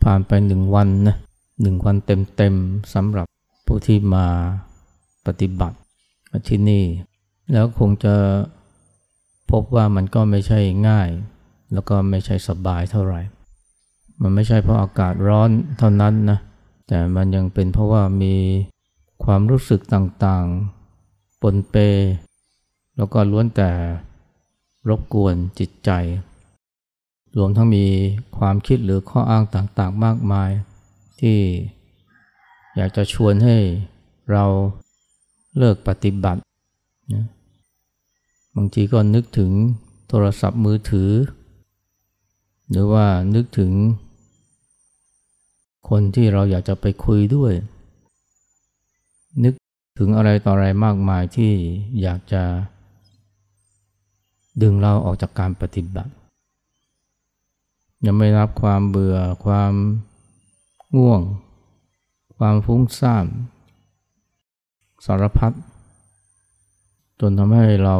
ผ่านไป1 วันนะ1 วันเต็มๆสำหรับผู้ที่มาปฏิบัติที่นี่แล้วคงจะพบว่ามันก็ไม่ใช่ง่ายแล้วก็ไม่ใช่สบายเท่าไหร่มันไม่ใช่เพราะอากาศร้อนเท่านั้นนะแต่มันยังเป็นเพราะว่ามีความรู้สึกต่างๆปนเปแล้วก็ล้วนแต่รบกวนจิตใจรวมทั้งมีความคิดหรือข้ออ้างต่างๆมากมายที่อยากจะชวนให้เราเลิกปฏิบัตินะบางทีก็นึกถึงโทรศัพท์มือถือหรือว่านึกถึงคนที่เราอยากจะไปคุยด้วยนึกถึงอะไรต่ออะไรมากมายที่อยากจะดึงเราออกจากการปฏิบัติยังไม่นับความเบื่อความง่วงความฟุ้งซ่านสารพัดจนทำให้เรา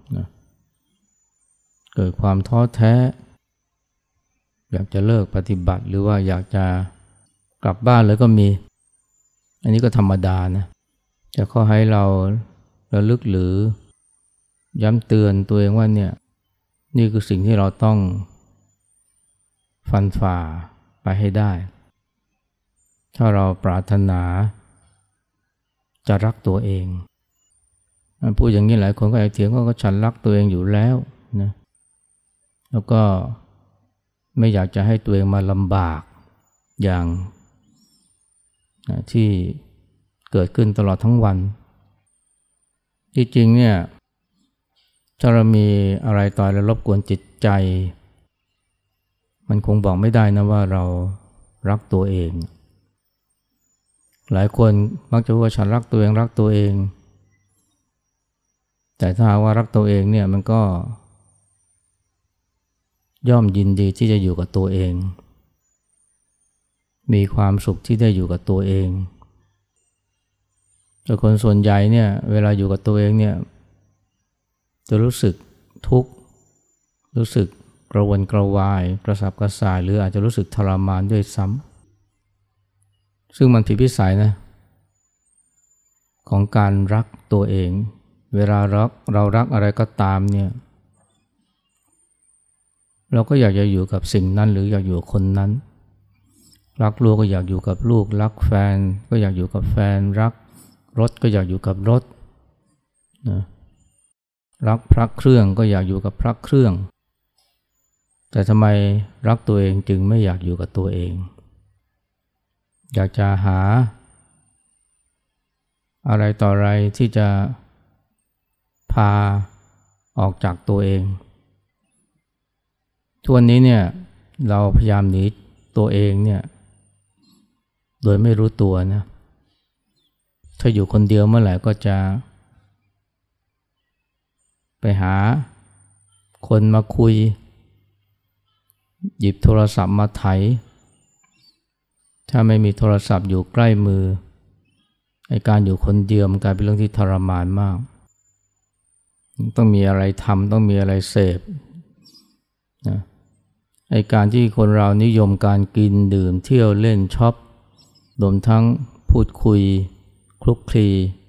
เกิดความท้อแท้อยากจะเลิกปฏิบัติหรือว่าอยากจะกลับบ้านเลยก็มีอันนี้ก็ธรรมดานะจะขอให้เราระลึกหรือย้ำเตือนตัวเองว่าเนี่ยนี่คือสิ่งที่เราต้องฟันฝ่าไปให้ได้ถ้าเราปรารถนาจะรักตัวเองพูดอย่างนี้หลายคนก็อาจจะเถียงว่าฉันรักตัวเองอยู่แล้วนะแล้วก็ไม่อยากจะให้ตัวเองมาลำบากอย่างที่เกิดขึ้นตลอดทั้งวันที่จริงเนี่ยถ้าเรามีอะไรต่ออะไรรบกวนจิตใจมันคงบอกไม่ได้นะว่าเรารักตัวเองหลายคนมักจะว่าฉันรักตัวเองแต่ถ้าว่ารักตัวเองเนี่ยมันก็ย่อมยินดีที่จะอยู่กับตัวเองมีความสุขที่ได้อยู่กับตัวเองแต่คนส่วนใหญ่เนี่ยเวลาอยู่กับตัวเองเนี่ยจะรู้สึกทุกข์รู้สึกกระวนกระวายกระสับกระส่ายหรืออาจจะรู้สึกทรมานด้วยซ้ำซึ่งมันผิดวิสัยนะของการรักตัวเองเวลาเรารักอะไรก็ตามเนี่ยเราก็อยากจะอยู่กับสิ่งนั้นหรืออยากอยู่กับคนนั้นรักลูกก็อยากอยู่กับลูกรักแฟนก็อยากอยู่กับแฟนรักรถก็อยากอยู่กับรถนะรักพระเครื่องก็อยากอยู่กับพระเครื่องแต่ทำไมรักตัวเองจึงไม่อยากอยู่กับตัวเองอยากจะหาอะไรต่ออะไรที่จะพาออกจากตัวเองทุกวันนี้เนี่ยเราพยายามหนีตัวเองเนี่ยโดยไม่รู้ตัวนะถ้าอยู่คนเดียวเมื่อไหร่ก็จะไปหาคนมาคุยหยิบโทรศัพท์มาไถถ้าไม่มีโทรศัพท์อยู่ใกล้มือไอ้การอยู่คนเดียวมันกลายเป็นเรื่องที่ทรมานมากต้องมีอะไรทำต้องมีอะไรเสพนะไอ้การที่คนเรานิยมการกินดื่มเที่ยวเล่นช็อปรวมทั้งพูดคุยคลุกคลี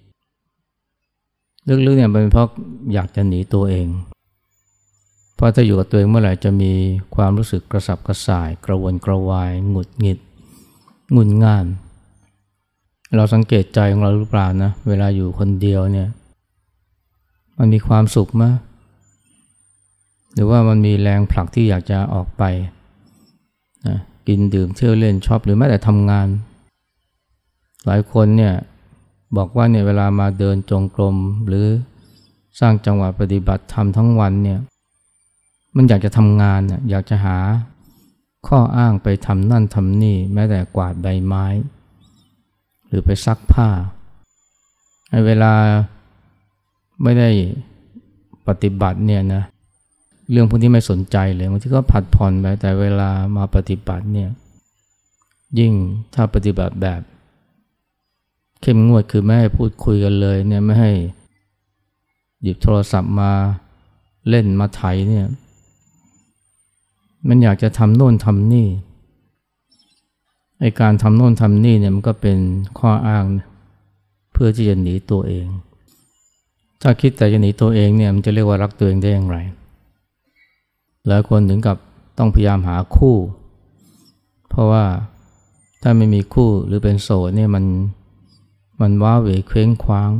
ลึกๆเนี่ยเป็นเพราะอยากจะหนีตัวเองเพราะถ้าอยู่กับตัวเองเมื่อไหร่จะมีความรู้สึกกระสับกระส่ายกระวนกระวายหงุดหงิดงุนง่านเราสังเกตใจของเราหรือเปล่านะเวลาอยู่คนเดียวเนี่ยมันมีความสุขไหมหรือว่ามันมีแรงผลักที่อยากจะออกไปนะกินดื่มเที่ยวเล่นชอบหรือแม้แต่ทำงานหลายคนเนี่ยบอกว่าเนี่ยเวลามาเดินจงกรมหรือสร้างจังหวะปฏิบัติธรรมทั้งวันเนี่ยมันอยากจะทำงานอยากจะหาข้ออ้างไปทำนั่นทำนี่แม้แต่กวาดใบไม้หรือไปซักผ้าในเวลาไม่ได้ปฏิบัติเนี่ยนะเรื่องพวกนี้ไม่สนใจเลยบางทีก็ผัดผ่อนไปแต่เวลามาปฏิบัติเนี่ยยิ่งถ้าปฏิบัติแบบเข้มงวดคือไม่ให้พูดคุยกันเลยเนี่ยไม่ให้หยิบโทรศัพท์มาเล่นมาไถเนี่ยมันอยากจะทำโน่นทำนี่ไอ้การทำโน่นทำนี่เนี่ยมันก็เป็นข้ออ้างเพื่อที่จะหนีตัวเองถ้าคิดแต่จะหนีตัวเองเนี่ยมันจะเรียกว่ารักตัวเองได้อย่างไรหลายคนถึงกับต้องพยายามหาคู่เพราะว่าถ้าไม่มีคู่หรือเป็นโสดเนี่ยมันว้าเหวเคว้งคว้าง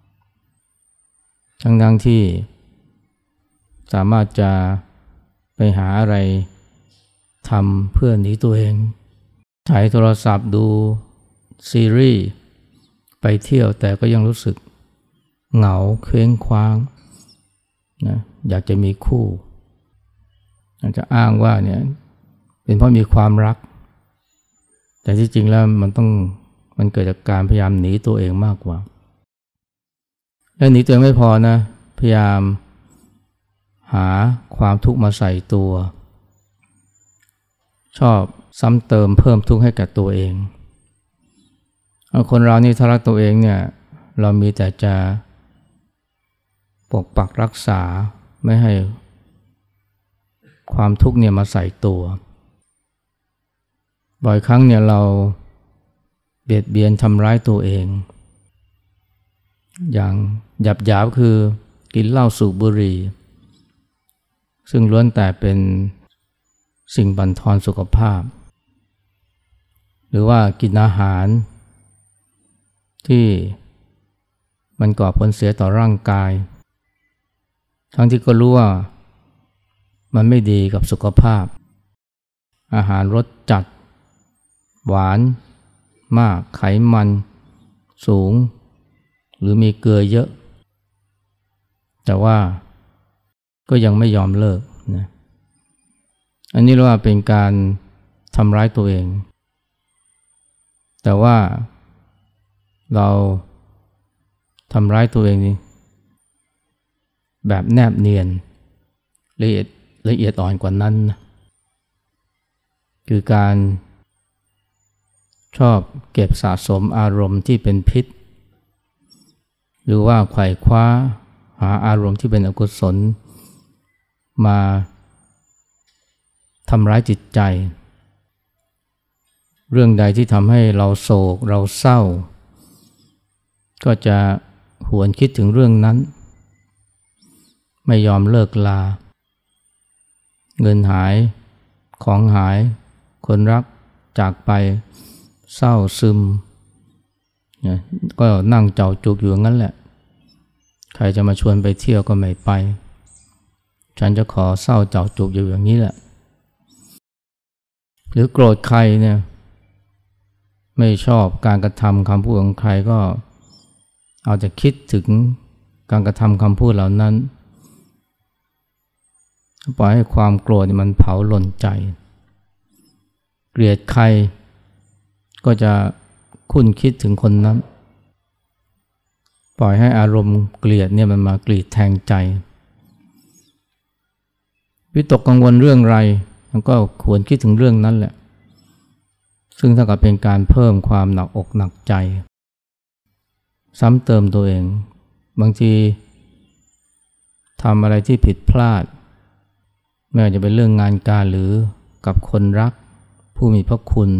ทั้งที่สามารถจะไปหาอะไรทำเพื่อหนีตัวเองถ่ายโทรศัพท์ดูซีรีส์ไปเที่ยวแต่ก็ยังรู้สึกเหงาเคว้งคว้างนะอยากจะมีคู่อาจจะอ้างว่าเนี่ยเป็นเพราะมีความรักแต่ที่จริงแล้วมันเกิดจากการพยายามหนีตัวเองมากกว่าและหนีตัวเองไม่พอนะพยายามหาความทุกข์มาใส่ตัวชอบซ้ำเติมเพิ่มทุกข์ให้กับตัวเองคนเรานี่ถ้ารักตัวเองเนี่ยเรามีแต่จะปกปักรักษาไม่ให้ความทุกข์เนี่ยมาใส่ตัวบ่อยครั้งเนี่ยเราเบียดเบียนทำร้ายตัวเองอย่างหยาบๆคือกินเหล้าสูบบุหรี่ซึ่งล้วนแต่เป็นสิ่งบั่นทอนสุขภาพหรือว่ากินอาหารที่มันก่อผลเสียต่อร่างกายทั้งที่ก็รู้ว่ามันไม่ดีกับสุขภาพอาหารรสจัดหวานมากไขมันสูงหรือมีเกลือเยอะแต่ว่าก็ยังไม่ยอมเลิกนะอันนี้เรียกว่าเป็นการทำร้ายตัวเองแต่ว่าเราทำร้ายตัวเองนี่แบบแนบเนียนละเอียดอ่อนกว่านั้นนะคือการชอบเก็บสะสมอารมณ์ที่เป็นพิษหรือว่าไขว่คว้าหาอารมณ์ที่เป็นอกุศลมาทำร้ายจิตใจเรื่องใดที่ทำให้เราโศกเราเศร้าก็จะหวนคิดถึงเรื่องนั้นไม่ยอมเลิกลาเงินหายของหายคนรักจากไปเศร้าซึมก็นั่งเจ้าจุกอยู่งั้นแหละใครจะมาชวนไปเที่ยวก็ไม่ไปฉันจะขอเศร้าเจ้าจุกอยู่อย่างนี้แหละหรือโกรธใครเนี่ยไม่ชอบการกระทำคำพูดของใครก็เอาแต่คิดถึงการกระทำคำพูดเหล่านั้นปล่อยให้ความโกรธมันเผาหล่นใจเกลียดใครก็จะคุ้นคิดถึงคนนั้นปล่อยให้อารมณ์เกลียดเนี่ยมันมากรีดแทงใจวิตกกังวลเรื่องไรมันก็ควรคิดถึงเรื่องนั้นแหละซึ่งเท่ากับเป็นการเพิ่มความหนักอกหนักใจซ้ำเติมตัวเองบางทีทำอะไรที่ผิดพลาดไม่ว่าจะเป็นเรื่องงานการหรือกับคนรักผู้มีพระคุณ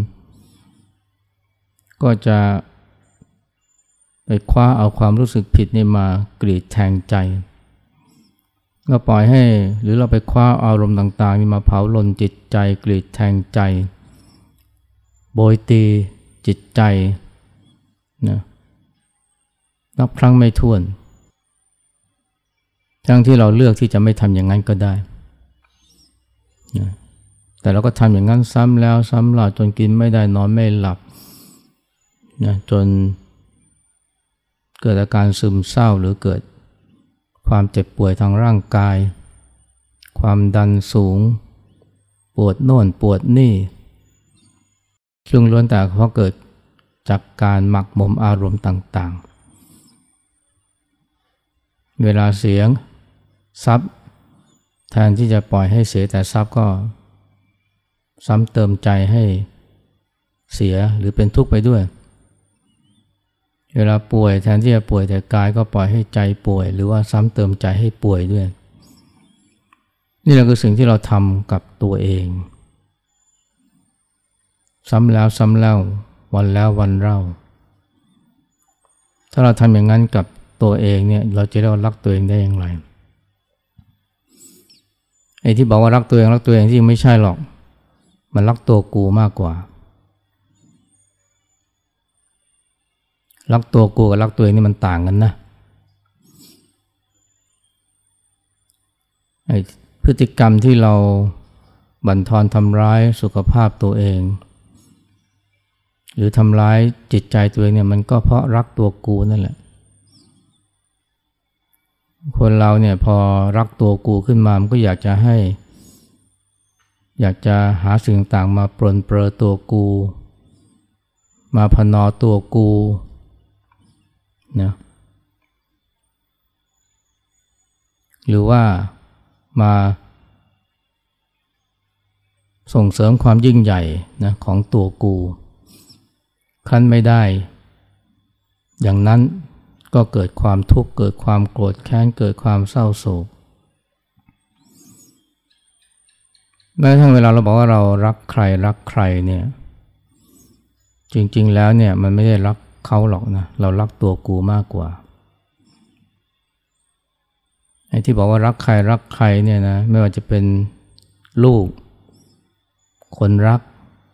ก็จะไปคว้าเอาความรู้สึกผิดนี่มากรีดแทงใจก็ปล่อยให้หรือเราไปคว้าอารมณ์ต่างๆนี่มาเผาลนจิตใจกรีดแทงใจโบยตีจิตใจนะนับครั้งไม่ถ้วนทั้งที่เราเลือกที่จะไม่ทำอย่างนั้นก็ได้นะแต่เราก็ทำอย่างนั้นซ้ำแล้วซ้ำเล่าจนกินไม่ได้นอนไม่หลับนะจนเกิดอาการซึมเศร้าหรือเกิดความเจ็บป่วยทางร่างกายความดันสูงปวดโน่นปวดนี่ซึ่งล้วนแต่เพราะเกิดจากการหมักหมมอารมณ์ต่างๆเวลาเสียงทรัพย์แทนที่จะปล่อยให้เสียแต่ทรัพย์ก็ซ้ำเติมใจให้เสียหรือเป็นทุกข์ไปด้วยเวลาป่วยแทนที่จะป่วยแต่กายก็ปล่อยให้ใจป่วยหรือว่าซ้ำเติมใจให้ป่วยด้วยนี่แหละคือสิ่งที่เราทำกับตัวเองซ้ำแล้วซ้ำเล่าวันแล้ววันเล่าถ้าเราทำอย่างนั้นกับตัวเองเนี่ยเราจะเรียกว่ารักตัวเองได้อย่างไรไอ้ที่บอกว่ารักตัวเองที่ไม่ใช่หรอกมันรักตัวกูมากกว่ารักตัวกูกับรักตัวเองนี่มันต่างกันนะไอ้พฤติกรรมที่เราบั่นทอนทำร้ายสุขภาพตัวเองหรือทำร้ายจิตใจตัวเองเนี่ยมันก็เพราะรักตัวกูนั่นแหละคนเราเนี่ยพอรักตัวกูขึ้นมามันก็อยากจะหาสิ่งต่างมาปรนเปรอตัวกูมาพนอตัวกูนะหรือว่ามาส่งเสริมความยิ่งใหญ่นะของตัวกูครั้นไม่ได้อย่างนั้นก็เกิดความทุกข์เกิดความโกรธแค้นเกิดความเศร้าโศกแม้กระทั่งเวลาเราบอกว่าเรารักใครเนี่ยจริงๆแล้วเนี่ยมันไม่ได้รักเขาหรอกนะเรารักตัวกูมากกว่าไอ้ที่บอกว่ารักใครเนี่ยนะไม่ว่าจะเป็นลูกคนรัก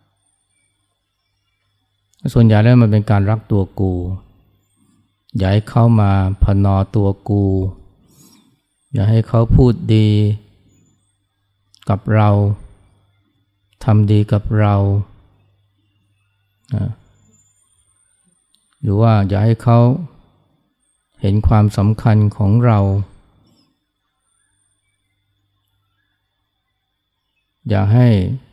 ส่วนใหญ่แล้วมันเป็นการรักตัวกูอย่าให้เขามาพนอตัวกูอย่าให้เขาพูดดีกับเราทำดีกับเราหรือว่าอย่าให้เขาเห็นความสำคัญของเราอย่าให้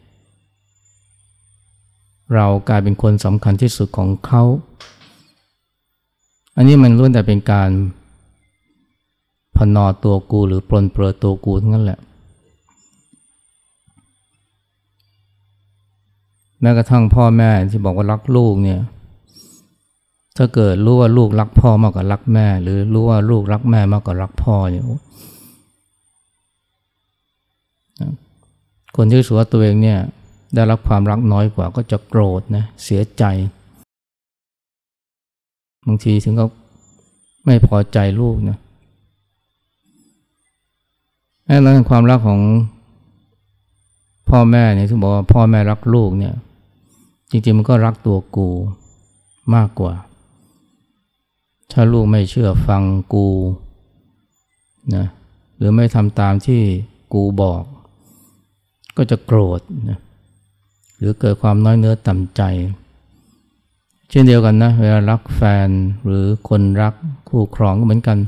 เรากลายเป็นคนสำคัญที่สุดของเขาอันนี้มันล้วนแต่เป็นการพนอตัวกูหรือปรนเปรอตัวกูทั้งนั้นแหละแม้กระทั่งพ่อแม่ที่บอกว่ารักลูกเนี่ยถ้าเกิดรู้ว่าลูกรักพ่อมากกว่ารักแม่หรือรู้ว่าลูกรักแม่มากกว่ารักพ่อเนี่ยคนที่รู้สึกว่าตัวเองเนี่ยได้รับความรักน้อยกว่าก็จะโกรธนะเสียใจบางทีถึงก็ไม่พอใจลูกนะแม้แต่ความรักของพ่อแม่เนี่ยที่บอกว่าพ่อแม่รักลูกเนี่ยจริงๆมันก็รักตัวกูมากกว่าถ้าลูกไม่เชื่อฟังกูนะหรือไม่ทำตามที่กูบอกก็จะโกรธนะหรือเกิดความน้อยเนื้อต่ำใจเช่นเดียวกันนะเวลารักแฟนหรือคนรักคู่ครองก็เหมือนกัน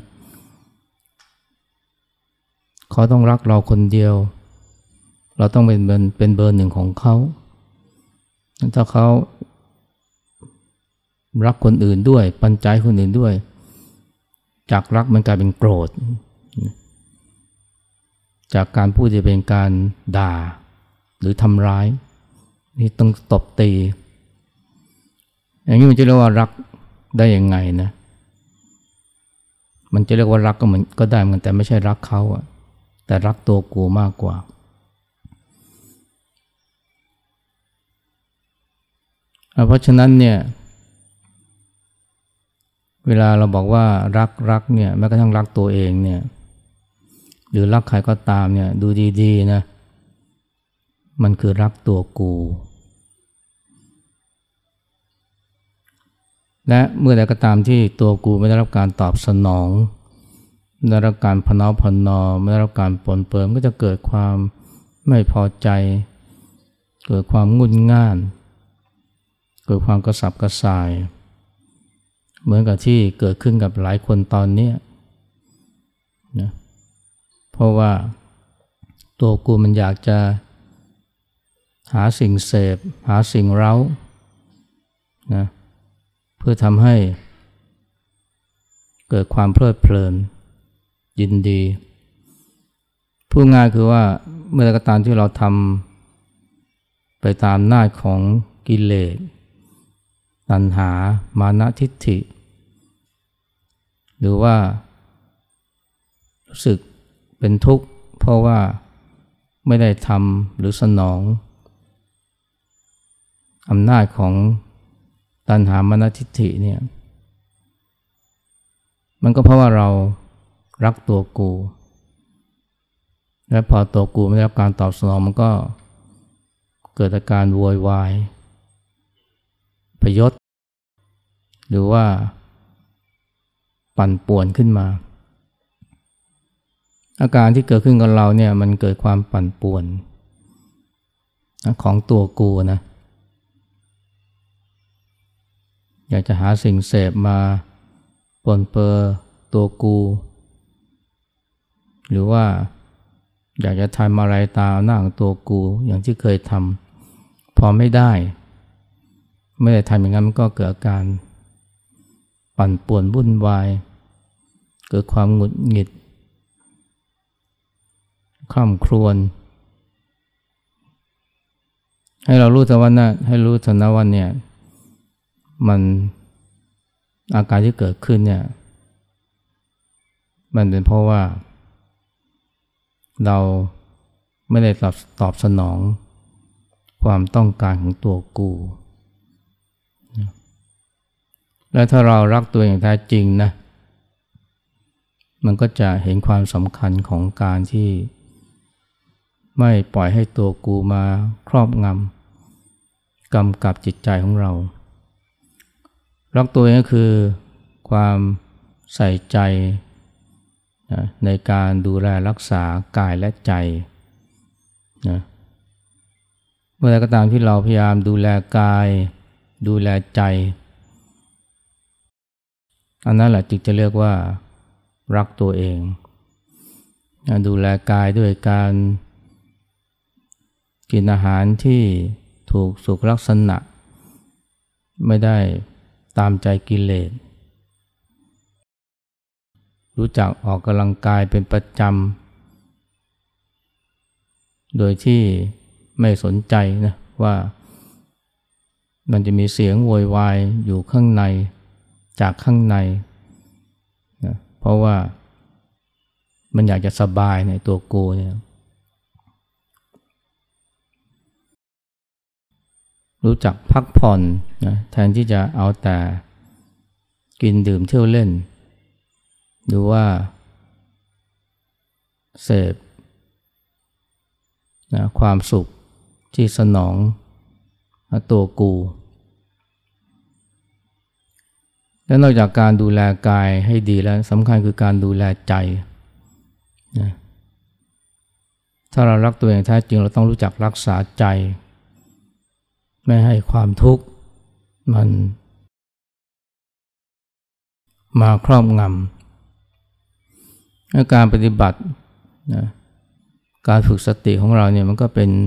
เขาต้องรักเราคนเดียวเราต้องเป็นเบอร์หนึ่งของเขาถ้าเขารักคนอื่นด้วยปันใจคนอื่นด้วยจากรักมันกลายเป็นโกรธจากการพูดจะเป็นการด่าหรือทำร้ายนี่ต้องตบตีอย่างนี้มันจะเรียกว่ารักได้ยังไงนะมันจะเรียกว่ารักก็ได้เหมือนกันแต่ไม่ใช่รักเขาอะแต่รักตัวกูมากกว่าเพราะฉะนั้นเนี่ยเวลาเราบอกว่ารักเนี่ยแม้กระทั่งรักตัวเองเนี่ยหรือรักใครก็ตามเนี่ยดูดีๆนะมันคือรักตัวกูและเมื่อใดก็ตามที่ตัวกูไม่ได้รับการตอบสนองไม่ได้รับการพนอไม่ได้รับการปลนเปิมก็จะเกิดความไม่พอใจเกิดความงุนง่านเกิดความกระสับกระส่ายเหมือนกับที่เกิดขึ้นกับหลายคนตอนนี้นะเพราะว่าตัวกูมันอยากจะหาสิ่งเสพหาสิ่งเร้านะเพื่อทำให้เกิดความเพลิดเพลินยินดีพูดง่ายคือว่าเมื่อใดก็ตามที่เราทำไปตามอำนาจของกิเลสตัณหามานะทิฏฐิหรือว่ารู้สึกเป็นทุกข์เพราะว่าไม่ได้ทำหรือสนองอำนาจของตัณหามานะทิฏฐิเนี่ยมันก็เพราะว่าเรารักตัวกูและพอตัวกูไม่ได้รับการตอบสนองมันก็เกิดอาการโวยวายพยศหรือว่าปั่นป่วนขึ้นมาอาการที่เกิดขึ้นกับเราเนี่ยมันเกิดความปั่นป่วนของตัวกูนะอยากจะหาสิ่งเสพมาปนเปื้อตัวกูหรือว่าอยากจะทำอะไรตามหน้าของตัวกูอย่างที่เคยทำพอไม่ได้ทำอย่างนั้นมันก็เกิดอาการปั่นป่วนวุ่นวายเกิดความหงุดหงิดคร่ำครวญให้เรารู้เถอะว่าเนี่ยมันอาการที่เกิดขึ้นเนี่ยมันเป็นเพราะว่าเราไม่ได้ตอบสนองความต้องการของตัวกูและถ้าเรารักตัวอย่างแท้จริงนะมันก็จะเห็นความสำคัญของการที่ไม่ปล่อยให้ตัวกูมาครอบงำกำกับจิตใจของเรารักตัวเองก็คือความใส่ใจในการดูแลรักษากายและใจนะเมื่อใดก็ตามที่เราพยายามดูแลกายดูแลใจอันนั้นแหละจึงจะเรียกว่ารักตัวเองดูแลกายด้วยการกินอาหารที่ถูกสุขลักษณะไม่ได้ตามใจกิเลสรู้จักออกกำลังกายเป็นประจำโดยที่ไม่สนใจนะว่ามันจะมีเสียงโวยวายอยู่ข้างในจากข้างในนะเพราะว่ามันอยากจะสบายในตัวกูเนี่ยรู้จักพักผ่อนนะแทนที่จะเอาแต่กินดื่มเที่ยวเล่นหรือว่าเสพนะความสุขที่สนองตัวกูและนอกจากการดูแลกายให้ดีแล้วสำคัญคือการดูแลใจนะถ้าเรารักตัวเองแท้จริงเราต้องรู้จักรักษาใจไม่ให้ความทุกข์มันมาครอบงำการปฏิบัตินะการฝึกสติของเราเนี่ยมันก็เป็น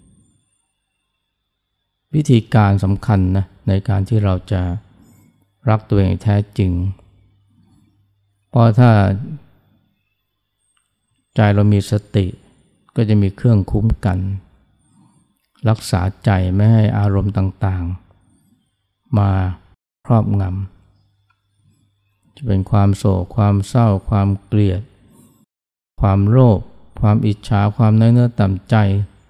วิธีการสำคัญนะในการที่เราจะรักตัวเองแท้จริงเพราะถ้าใจเรามีสติก็จะมีเครื่องคุ้มกันรักษาใจไม่ให้อารมณ์ต่างๆมาครอบงำจะเป็นความโศกความเศร้าความเกลียดความโลภความอิจฉาความน้อยเนื้อต่ำใจ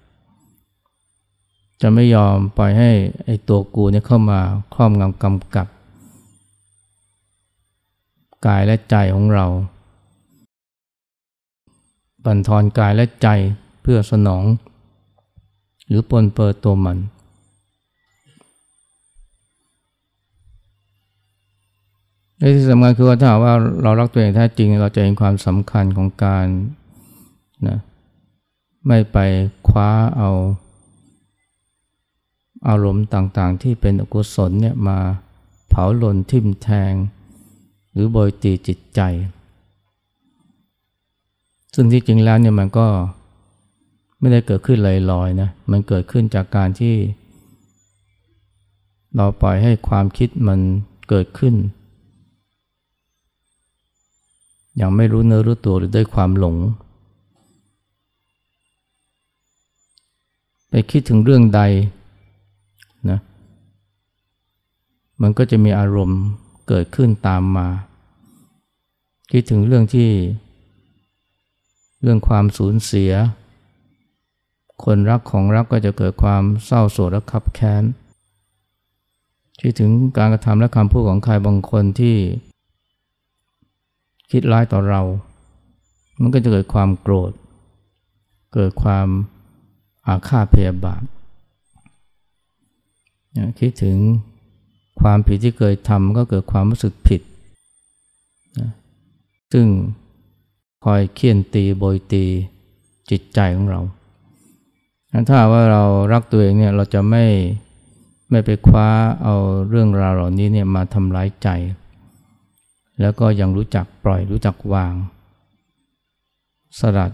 จะไม่ยอมปล่อยให้ไอ้ตัวกูเนี่ยเข้ามาครอบงำกำกับกายและใจของเราบั่นทอนกายและใจเพื่อสนองหรือปนเปื้อตัวมันและที่สำคัญคือว่าถ้าว่าเรารักตัวเองแท้จริงเราจะเห็นความสำคัญของการนะไม่ไปคว้าเอาอารมณ์ต่างๆที่เป็นอกุศลเนี่ยมาเผาลนทิ่มแทงหรือโบยตีจิตใจซึ่งที่จริงแล้วเนี่ยมันก็ไม่ได้เกิดขึ้นลอยๆนะมันเกิดขึ้นจากการที่เราปล่อยให้ความคิดมันเกิดขึ้นอย่างไม่รู้เนื้อรู้ตัวหรือด้วยความหลงไปคิดถึงเรื่องใดนะมันก็จะมีอารมณ์เกิดขึ้นตามมาคิดถึงเรื่องความสูญเสียคนรักของรักก็จะเกิดความเศร้าโศกและคับแค้นคิดถึงการกระทำและคำพูดของใครบางคนที่คิดร้ายต่อเรามันก็จะเกิดความโกรธเกิดความอาฆาตพยาบาทคิดถึงความผิดที่เคยทำก็เกิดความรู้สึกผิดซึ่งคอยเคี่ยนตีโบยตีจิตใจของเราถ้าว่าเรารักตัวเองเนี่ยเราจะไม่ไปคว้าเอาเรื่องราวเหล่านี้เนี่ยมาทำร้ายใจแล้วก็ยังรู้จักปล่อยรู้จักวางสลัด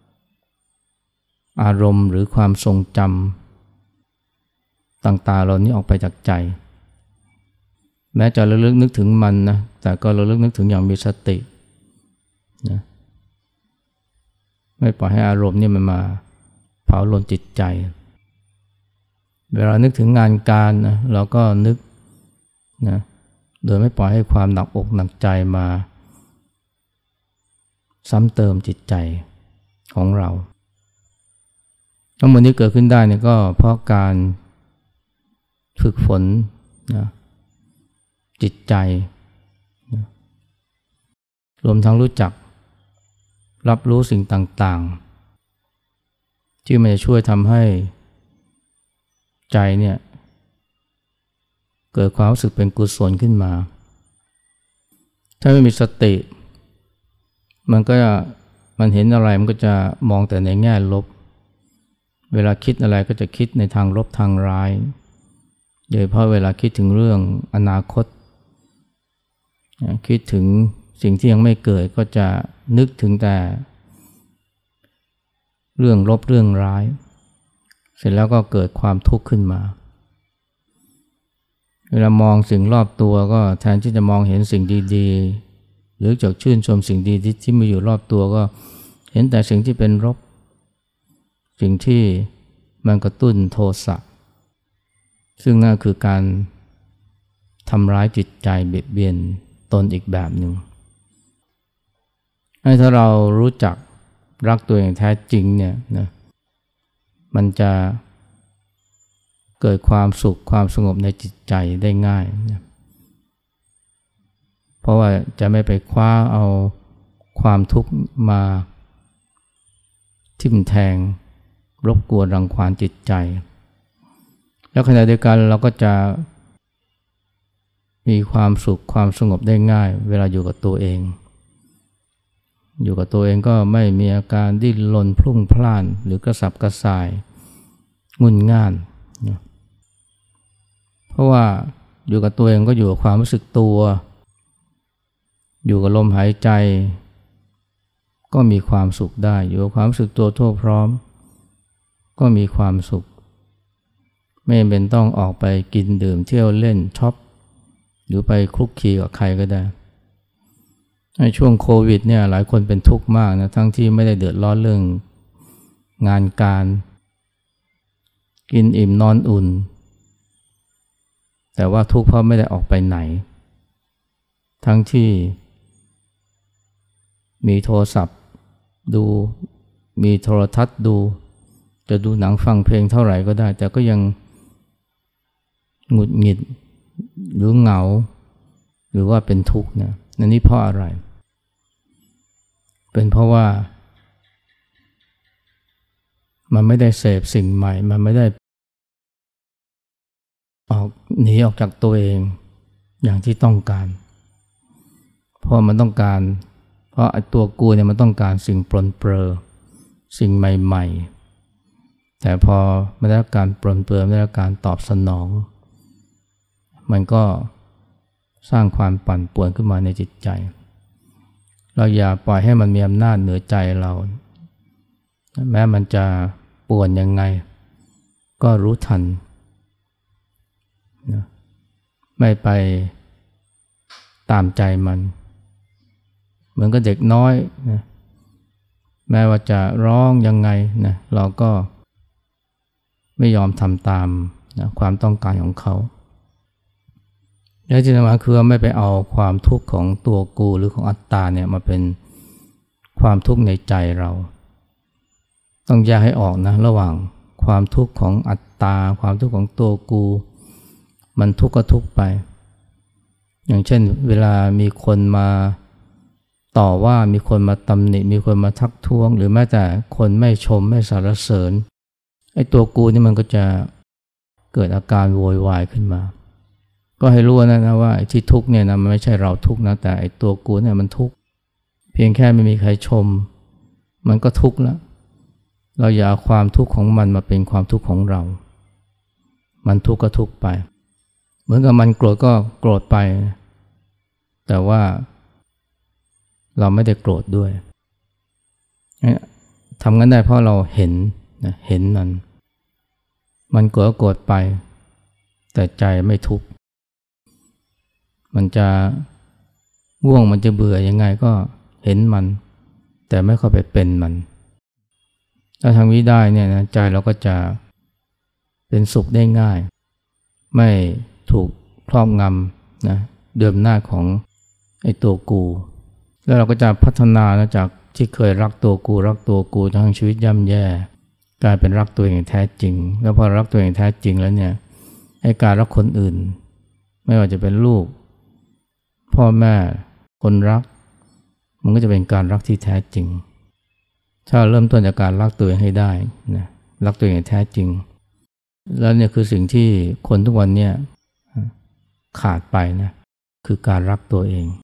อารมณ์หรือความทรงจำต่างๆเหล่านี้ออกไปจากใจแม้จะระลึกนึกถึงมันนะแต่ก็ระลึกนึกถึงอย่างมีสตินะไม่ปล่อยให้อารมณ์นี่มันมาเผาลนจิตใจเวลานึกถึงงานการนะเราก็นึกนะโดยไม่ปล่อยให้ความหนักอกหนักใจมาซ้ำเติมจิตใจของเราทั้งหมดนี้เกิดขึ้นได้เนี่ยก็เพราะการฝึกฝนนะจิตใจนะรวมทั้งรู้จักรับรู้สิ่งต่างๆที่มันจะช่วยทำให้ใจเนี่ยเกิดความรู้สึกเป็นกุศลขึ้นมาถ้าไม่มีสติมันเห็นอะไรมันก็จะมองแต่ในแง่ลบเวลาคิดอะไรก็จะคิดในทางลบทางร้ายโดยเฉพาะเวลาคิดถึงเรื่องอนาคตคิดถึงสิ่งที่ยังไม่เกิดก็จะนึกถึงแต่เรื่องลบเรื่องร้ายเสร็จแล้วก็เกิดความทุกข์ขึ้นมาเวลามองสิ่งรอบตัวก็แทนที่จะมองเห็นสิ่งดีๆหรือจะชื่นชมสิ่งดีที่มีอยู่รอบตัวก็เห็นแต่สิ่งที่เป็นลบสิ่งที่มันกระตุ้นโทสะซึ่งนั่นคือการทำร้ายจิตใจเบียดเบียนตนอีกแบบหนึ่งถ้าเรารู้จักรักตัวเองแท้จริงเนี่ยนะมันจะเกิดความสุขความสงบในจิตใจได้ง่ายนะเพราะว่าจะไม่ไปคว้าเอาความทุกข์มาทิ่มแทงรบกวนรังควานจิตใจแล้วขณะเดียวกันเราก็จะมีความสุขความสงบได้ง่ายเวลาอยู่กับตัวเองอยู่กับตัวเองก็ไม่มีอาการดิ้นรนพลุ่งพล่านหรือกระสับกระส่ายงุนง่านนะเพราะว่าอยู่กับตัวเองก็อยู่กับความรู้สึกตัวอยู่กับลมหายใจก็มีความสุขได้อยู่กับความรู้สึกตัวทั่วพร้อมก็มีความสุขไม่เป็นต้องออกไปกินดื่มเที่ยวเล่นช็อปหรือไปคลุกคลีกับใครก็ได้ในช่วงโควิดเนี่ยหลายคนเป็นทุกข์มากนะทั้งที่ไม่ได้เดือดร้อนเรื่องงานการกินอิ่มนอนอุ่นแต่ว่าทุกข์เพราะไม่ได้ออกไปไหนทั้งที่มีโทรศัพท์ดูมีโทรทัศน์ดูจะดูหนังฟังเพลงเท่าไหร่ก็ได้แต่ก็ยังหงุดหงิดหรือเหงาหรือว่าเป็นทุกข์นะนั่นนี่เพราะอะไรเป็นเพราะว่ามันไม่ได้เสพสิ่งใหม่มันไม่ได้หนีออกจากตัวเองอย่างที่ต้องการเพราะมันต้องการเพราะตัวกูเนี่ยมันต้องการสิ่งปรนเปรอสิ่งใหม่ๆแต่พอไม่ได้รับการปรนเปรอไม่ได้รับการตอบสนองมันก็สร้างความปั่นป่วนขึ้นมาในจิตใจเราอย่าปล่อยให้มันมีอำนาจเหนือใจเราแม้มันจะป่วนยังไงก็รู้ทันนะไม่ไปตามใจมันเหมือนกับเด็กน้อยนะแม้ว่าจะร้องยังไงนะเราก็ไม่ยอมทำตามนะความต้องการของเขาและที่สำคัญคือไม่ไปเอาความทุกข์ของตัวกูหรือของอัตตาเนี่ยมาเป็นความทุกข์ในใจเราต้องแยกให้ออกนะระหว่างความทุกข์ของอัตตาความทุกข์ของตัวกูมันทุกข์ก็ทุกข์ไปอย่างเช่นเวลามีคนมาต่อว่ามีคนมาตำหนิมีคนมาทักท้วงหรือแม้แต่คนไม่ชมไม่สรรเสริญไอ้ตัวกูนี่มันก็จะเกิดอาการโวยวายขึ้นมาก็ให้รู้นะว่าไอ้ที่ทุกข์เนี่ยนะมันไม่ใช่เราทุกข์นะแต่ไอ้ตัวกูเนี่ยมันทุกข์เพียงแค่ไม่มีใครชมมันก็ทุกข์แล้วเราอย่าเอาความทุกข์ของมันมาเป็นความทุกข์ของเรามันทุกข์ก็ทุกข์ไปเหมือนกับมันโกรธก็โกรธไปแต่ว่าเราไม่ได้โกรธด้วยทำงั้นได้เพราะเราเห็นนะเห็นมันโกรธก็โกรธไปแต่ใจไม่ทุกข์มันจะง่วงมันจะเบื่อยังไงก็เห็นมันแต่ไม่เข้าไปเป็นมันถ้าทำนี้ได้เนี่ยนะใจเราก็จะเป็นสุขได้ง่ายไม่ถูกครอบงำนะเดิมหน้าของไอ้ตัวกูแล้วเราก็จะพัฒนานะจากที่เคยรักตัวกูทั้งชีวิตย่ำแย่กลายเป็นรักตัวเองแท้จริงแล้วพอรักตัวเองแท้จริงแล้วเนี่ยไอ้การรักคนอื่นไม่ว่าจะเป็นลูกพ่อแม่คนรักมันก็จะเป็นการรักที่แท้จริงถ้าเริ่มต้นจากการรักตัวเองให้ได้นะรักตัวเองแท้จริงแล้วเนี่ยคือสิ่งที่คนทุกวันเนี่ยขาดไปนะคือการรักตัวเอง